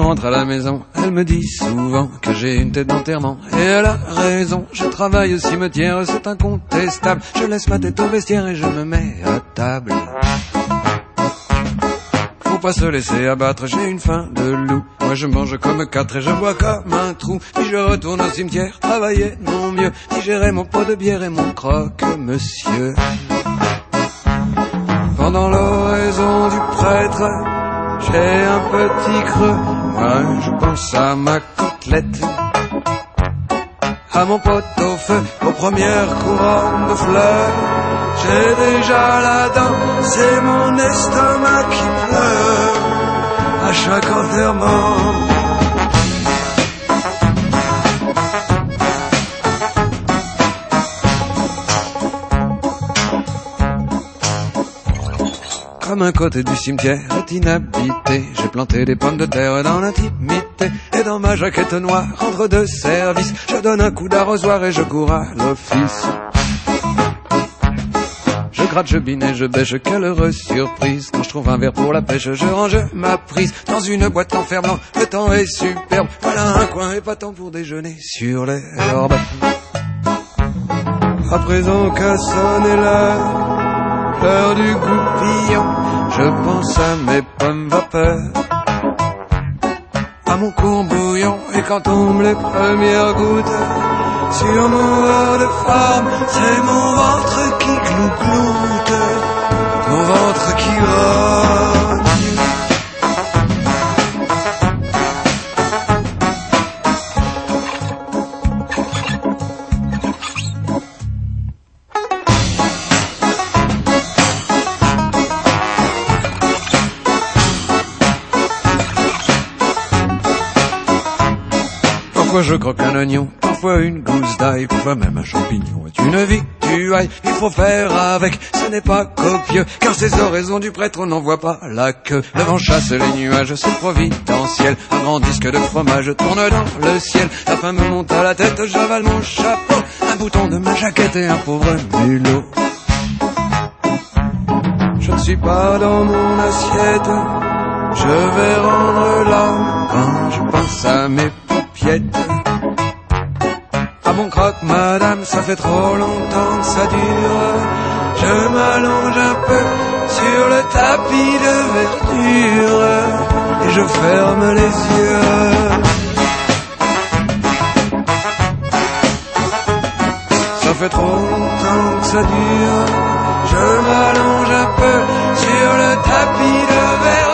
rentre à la maison, elle me dit souvent que j'ai une tête d'enterrement. Et elle a raison, je travaille au cimetière, c'est incontestable. Je laisse ma tête au vestiaire et je me mets à table. Faut pas se laisser abattre, j'ai une faim de loup. Moi je mange comme 4 et je bois comme un trou. Puis je retourne au cimetière, travailler de mon mieux, digérer mon pot de bière et mon croque-monsieur. Pendant l'oraison du prêtre, j'ai un petit creux. Moi je pense à ma côtelette, à mon pot au feu, aux premières couronnes de fleurs. J'ai déjà la dent, c'est mon estomac qui pleure à chaque enterrement. Comme un côté du cimetière est inhabité, j'ai planté des pommes de terre dans l'intimité. Et dans ma jaquette noire, entre deux services, je donne un coup d'arrosoir et je cours à l'office. Je gratte, je bine et je bêche, quelle heureuse surprise. Quand je trouve un verre pour la pêche, je range ma prise dans une boîte en fer blanc, le temps est superbe. Voilà un coin épatant pour déjeuner sur l'herbe. À présent qu'a sonné l'heure du goupillon, je pense à mes pommes vapeur, à mon courbouillon. Et quand tombent les premières gouttes sur mon verre de femme, c'est mon ventre qui gloutte, mon ventre qui grogne. Parfois je croque un oignon, parfois une gousse d'ail, parfois même un champignon est une victuaille. Il faut faire avec, ce n'est pas copieux, car ces oraisons du prêtre on n'en voit pas la queue. Le vent chasse les nuages, c'est providentiel. Un grand disque de fromage tourne dans le ciel. La faim me monte à la tête, j'avale mon chapeau, un bouton de ma jaquette et un pauvre mulot. Je ne suis pas dans mon assiette, je vais rendre l'âme quand je pense à mes paupiètes. À mon croque madame, ça fait trop longtemps que ça dure. Je m'allonge un peu sur le tapis de verdure et je ferme les yeux. Ça fait trop longtemps que ça dure. Je m'allonge un peu sur le tapis de verdure.